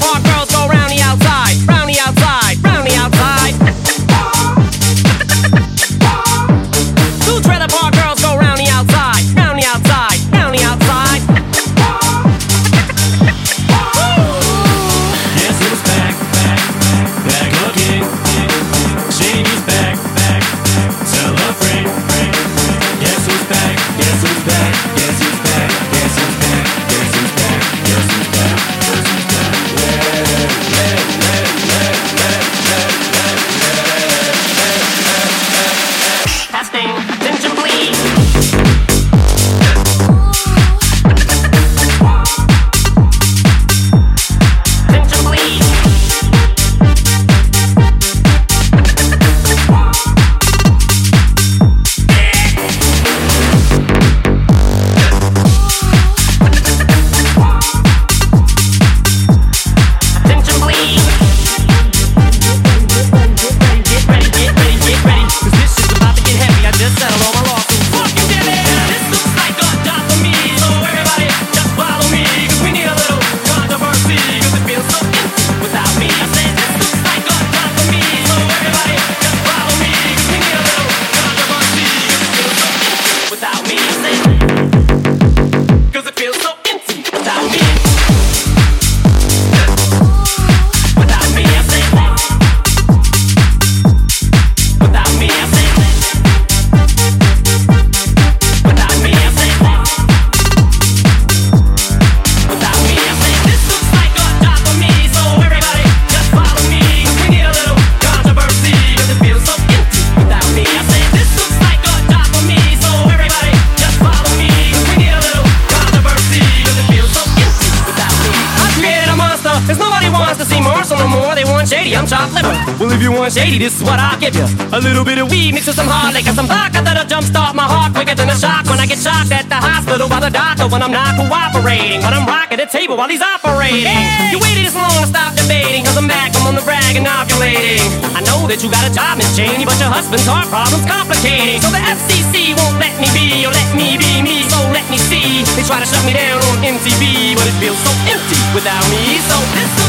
park girls go round the outside, round the outside, round the outside. Two trailer park girls go round the outside, round the outside, round the outside. Guess who's back, back, back again? Shady's back, back, tell a friend. Guess who's back, guess who's back, guess who's back, guess who's back, guess who's back, guess who's back, guess who's back. Testing, attention please. Attention please. Attention please. Get ready, get ready, get ready. 'Cause this shit's about to get heavy. I just settled all my lawsuits. Fucking damn it. This looks like a job for me. So everybody just follow me. 'Cause we need a little controversy. 'Cause it feels so empty without me. I said this looks like a job for me. So everybody just follow me. 'Cause we need a little controversy. 'Cause it feels so empty without me. I said 'cause it feels so empty without me. Without me, I said. Without me, I said. Without me, I said. Without me, I said. This looks like a job for me, so everybody just follow me. 'Cause we need a little controversy, 'cause it feels so empty without me. I said this looks like a job for me, so everybody just follow me. 'Cause we need a little controversy, 'cause it feels so empty without me. I created a monster, 'cause nobody wants to see Marshall no more. They want shady, I'm chopped liver. Well, if you want shady, this is what I'll give you. A little bit of weed mixed with some hard liquor, some vodka that'll jumpstart my heart quicker than a shock when I get shocked at the hospital by the doctor when I'm not cooperating. When I'm rocking the table while he's operating. Hey! You waited this long to stop debating, 'cause I'm back, I'm on the brag and ovulating. I know that you got a job, Miss Cheney, but your husband's heart problem's complicating. So the FCC won't let me be, or let me be me, so let me see. They try to shut me down on MTV, but it feels so empty without me. So this